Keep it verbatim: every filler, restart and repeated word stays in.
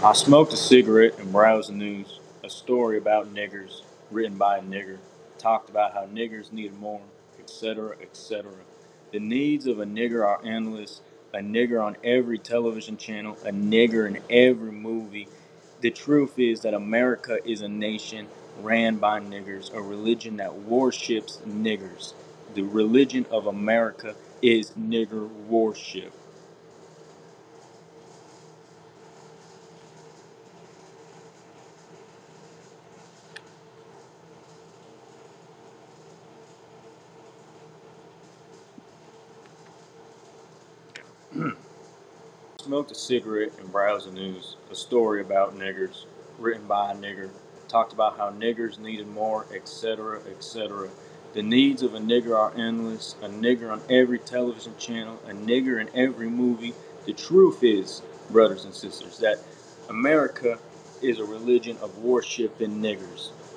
I smoked a cigarette and browsed the news. A story about niggers, written by a nigger, talked about how niggers needed more, et cetera, et cetera. The needs of a nigger are endless. A nigger on every television channel, a nigger in every movie. The truth is that America is a nation ran by niggers, a religion that worships niggers. The religion of America is nigger worship. Smoked a cigarette and browsed the news. A story about niggers, written by a nigger, talked about how niggers needed more, et cetera, et cetera. The needs of a nigger are endless. A nigger on every television channel, a nigger in every movie. The truth is, brothers and sisters, that America is a religion of worship in niggers.